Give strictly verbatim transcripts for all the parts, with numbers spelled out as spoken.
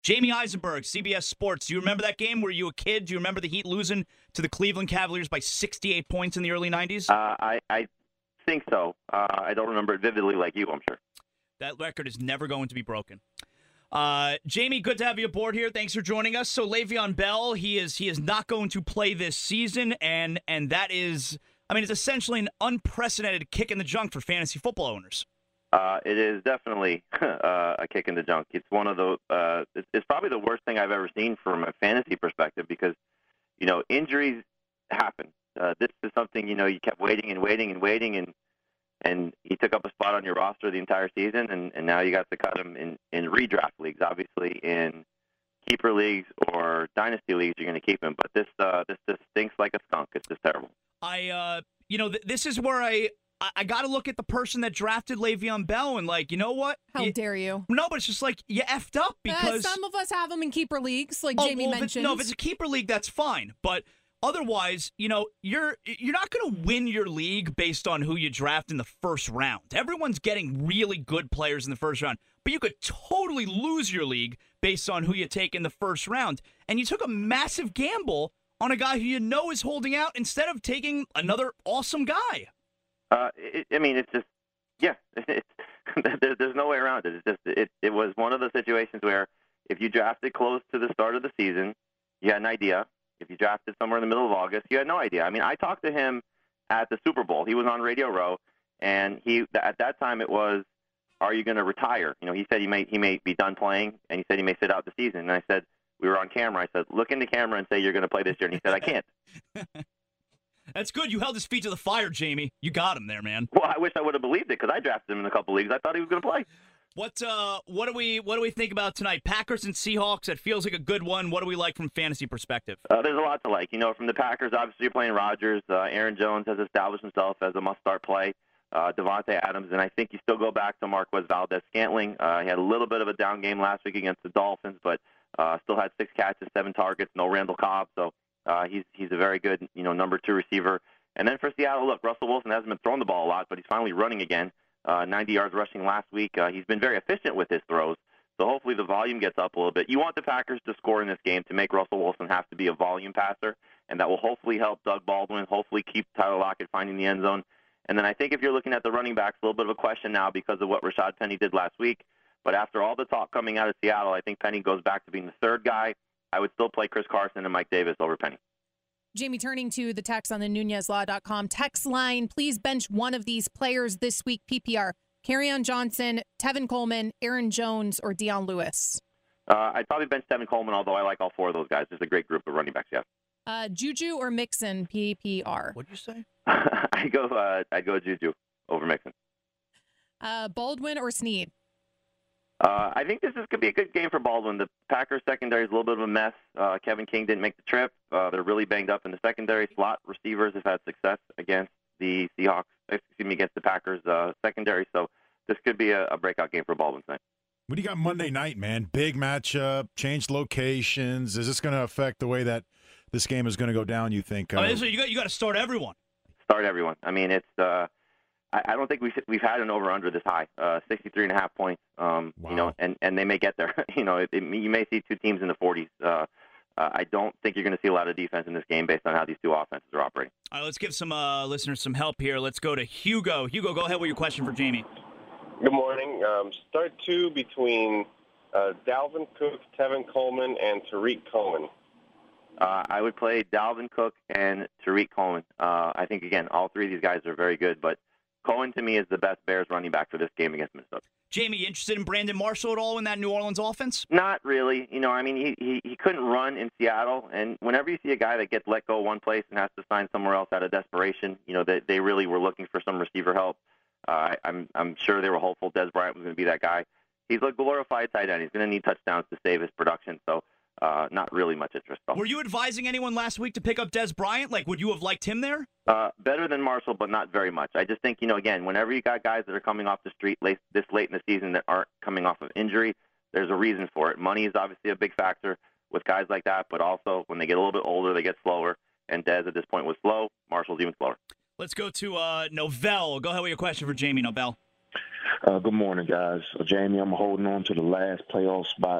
Jamie Eisenberg, C B S Sports. Do you remember that game? Were you a kid? Do you remember the Heat losing to the Cleveland Cavaliers by sixty-eight points in the early nineties? Uh, I, I think so. Uh, I don't remember it vividly like you, I'm sure. That record is never going to be broken. Uh, Jamie, good to have you aboard here. Thanks for joining us. So Le'Veon Bell, he is he is not going to play this season, and and that is, I mean, it's essentially an unprecedented kick in the junk for fantasy football owners. Uh, it is definitely uh, a kick in the junk. It's one of the uh, it's, it's probably the worst thing I've ever seen from a fantasy perspective because, you know, injuries happen. Uh, this is something, you know, you kept waiting and waiting and waiting, and and he took up a spot on your roster the entire season, and, and now you got to cut him in, in redraft leagues. Obviously, in keeper leagues or dynasty leagues, you're going to keep him. But this uh, this just stinks like a skunk. It's just terrible. I, uh, you know, th- this is where I I, I got to look at the person that drafted Le'Veon Bell and like, you know what? How you, dare you? No, but it's just like you effed up because uh, some of us have him in keeper leagues, like oh, Jamie well, if mentioned. it's, no, if it's a keeper league, that's fine, but. Otherwise, you know, you're you're not going to win your league based on who you draft in the first round. Everyone's getting really good players in the first round, but you could totally lose your league based on who you take in the first round. And you took a massive gamble on a guy who you know is holding out instead of taking another awesome guy. Uh, it, I mean, it's just, yeah, it's, there, there's no way around it. It's just, it, it was one of those situations where if you drafted close to the start of the season, you had an idea. If you drafted somewhere in the middle of August, you had no idea. I mean, I talked to him at the Super Bowl. He was on Radio Row, and he at that time it was, "Are you going to retire?" You know, he said he may he may be done playing, and he said he may sit out the season. And I said, we were on camera. I said, "Look in the camera and say you're going to play this year." And he said, "I can't." That's good. You held his feet to the fire, Jamie. You got him there, man. Well, I wish I would have believed it because I drafted him in a couple leagues. I thought he was going to play. What uh, what do we what do we think about tonight? Packers and Seahawks. It feels like a good one. What do we like from fantasy perspective? Uh, there's a lot to like. You know, from the Packers, obviously you're playing Rodgers. Uh, Aaron Jones has established himself as a must-start play. Uh, Devontae Adams, and I think you still go back to Marquez Valdez-Scantling. Uh, he had a little bit of a down game last week against the Dolphins, but uh, still had six catches, seven targets, no Randall Cobb. So uh, he's he's a very good, you know, number two receiver. And then for Seattle, look, Russell Wilson hasn't been throwing the ball a lot, but he's finally running again. Uh, ninety yards rushing last week. Uh, he's been very efficient with his throws, so hopefully the volume gets up a little bit. You want the Packers to score in this game to make Russell Wilson have to be a volume passer, and that will hopefully help Doug Baldwin, hopefully keep Tyler Lockett finding the end zone. And then I think if you're looking at the running backs, a little bit of a question now because of what Rashad Penny did last week. But after all the talk coming out of Seattle, I think Penny goes back to being the third guy. I would still play Chris Carson and Mike Davis over Penny. Jamie, turning to the text on the Nunez Law dot com text line, please bench one of these players this week, P P R. Kerryon Johnson, Tevin Coleman, Aaron Jones, or Dion Lewis? Uh, I'd probably bench Tevin Coleman, although I like all four of those guys. There's a great group of running backs, yeah. Uh, Juju or Mixon, P P R? What'd you say? I go. Uh, I'd go Juju over Mixon. Uh, Baldwin or Snead? Uh, I think this is, could be a good game for Baldwin. The Packers secondary is a little bit of a mess. Uh, Kevin King didn't make the trip. Uh, they're really banged up in the secondary. Slot receivers have had success against the Seahawks, excuse me, against the Packers uh, secondary. So this could be a, a breakout game for Baldwin tonight. What do you got Monday night, man? Big matchup, changed locations. Is this going to affect the way that this game is going to go down, you think? Uh, I mean, so you got you got to start everyone. Start everyone. I mean, it's. Uh, I, I don't think we've we've had an over under this high, uh, sixty-three and a half points. Um, wow. You know, and, and they may get there. you know, it, it, you may see two teams in the forties. Uh, uh, I don't think you're going to see a lot of defense in this game based on how these two offenses are operating. All right, let's give some uh, listeners some help here. Let's go to Hugo. Hugo, go ahead with your question for Jamie. Good morning. Um, start two between uh, Dalvin Cook, Tevin Coleman, and Tariq Cohen. Uh, I would play Dalvin Cook and Tariq Cohen. Uh, I think, again, all three of these guys are very good, but Cohen, to me, is the best Bears running back for this game against Minnesota. Jamie, you interested in Brandon Marshall at all in that New Orleans offense? Not really. You know, I mean, he, he, he couldn't run in Seattle, and whenever you see a guy that gets let go one place and has to sign somewhere else out of desperation, you know, they, they really were looking for some receiver help. Uh, I'm I'm sure they were hopeful Dez Bryant was going to be that guy. He's a glorified tight end. He's going to need touchdowns to save his production, so uh, not really much interest. Though. Were you advising anyone last week to pick up Dez Bryant? Like, would you have liked him there? Uh, better than Marshall, but not very much. I just think, you know, again, whenever you got guys that are coming off the street late, this late in the season that aren't coming off of injury, there's a reason for it. Money is obviously a big factor with guys like that, but also when they get a little bit older, they get slower, and Dez at this point was slow. Marshall's even slower. Let's go to uh, Novell. Go ahead with your question for Jamie, Novell. Uh, good morning, guys. Uh, Jamie, I'm holding on to the last playoff spot with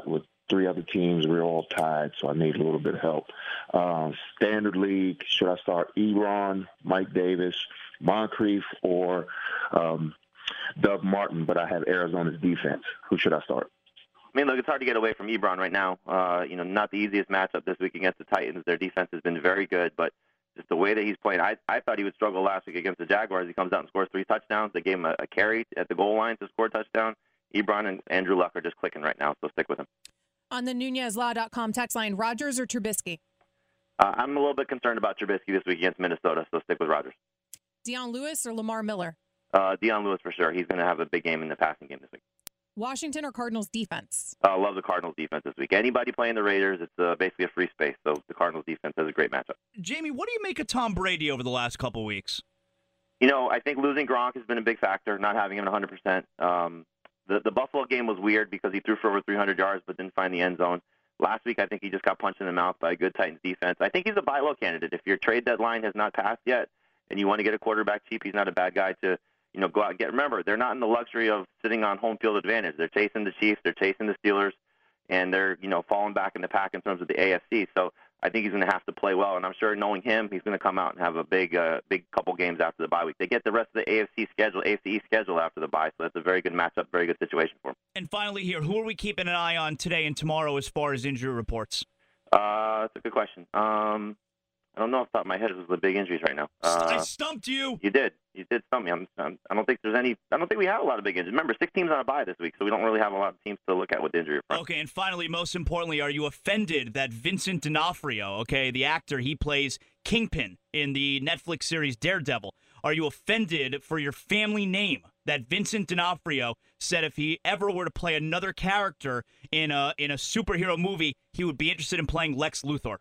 three other teams. We're all tied, so I need a little bit of help. Um, standard league, should I start Ebron, Mike Davis, Moncrief, or um, Doug Martin? But I have Arizona's defense. Who should I start? I mean, look, it's hard to get away from Ebron right now. Uh, you know, not the easiest matchup this week against the Titans. Their defense has been very good, but just the way that he's playing, I, I thought he would struggle last week against the Jaguars. He comes out and scores three touchdowns. They gave him a, a carry at the goal line to score a touchdown. Ebron and Andrew Luck are just clicking right now, so stick with him. On the Nunez Law dot com text line, Rodgers or Trubisky? Uh, I'm a little bit concerned about Trubisky this week against Minnesota, so stick with Rodgers. Deion Lewis or Lamar Miller? Uh, Deion Lewis for sure. He's going to have a big game in the passing game this week. Washington or Cardinals defense? I uh, love the Cardinals defense this week. Anybody playing the Raiders, it's uh, basically a free space, so the Cardinals defense has a great matchup. Jamie, what do you make of Tom Brady over the last couple weeks? You know, I think losing Gronk has been a big factor, not having him at one hundred percent. Um, the, the Buffalo game was weird because he threw for over three hundred yards but didn't find the end zone. Last week, I think he just got punched in the mouth by a good Titans defense. I think he's a buy low candidate. If your trade deadline has not passed yet and you want to get a quarterback cheap, he's not a bad guy to you know, go out and get. Remember, they're not in the luxury of sitting on home field advantage. They're chasing the Chiefs, they're chasing the Steelers, and they're, you know, falling back in the pack in terms of the A F C. So I think he's going to have to play well, and I'm sure knowing him, he's going to come out and have a big, uh, big couple games after the bye week. They get the rest of the A F C schedule, A F C East schedule after the bye, so that's a very good matchup, very good situation for him. And finally here, who are we keeping an eye on today and tomorrow as far as injury reports? Uh, that's a good question. Um, I don't know off the top of my head who's the big injuries right now. Uh, I stumped you. You did. You did stump me. I'm, I'm, I don't think there's any. I don't think we have a lot of big injuries. Remember, six teams on a bye this week, so we don't really have a lot of teams to look at with injury front. Okay, and finally, most importantly, are you offended that Vincent D'Onofrio, okay, the actor, he plays Kingpin in the Netflix series Daredevil? Are you offended for your family name that Vincent D'Onofrio said if he ever were to play another character in a in a superhero movie, he would be interested in playing Lex Luthor?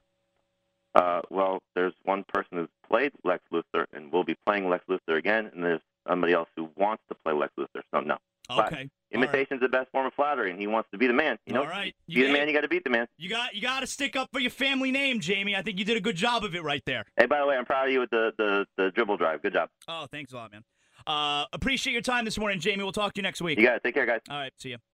Uh, well, there's one person who's played Lex Luthor and will be playing Lex Luthor again, and there's somebody else who wants to play Lex Luthor. So no. Okay. But imitation's right. The best form of flattery, and he wants to be the man. You know, all right. You be the man, you got to beat the man. You got you got to stick up for your family name, Jamie. I think you did a good job of it right there. Hey, by the way, I'm proud of you with the the, the dribble drive. Good job. Oh, thanks a lot, man. Uh, appreciate your time this morning, Jamie. We'll talk to you next week. You got it. Take care, guys. All right. See you.